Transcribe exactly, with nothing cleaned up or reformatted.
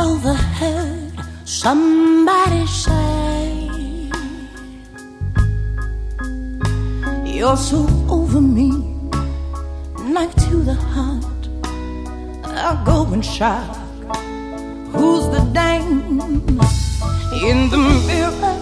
overheard somebody say, you're so over me, knife to the heart. I'll go and shout, who's the dame in the mirror?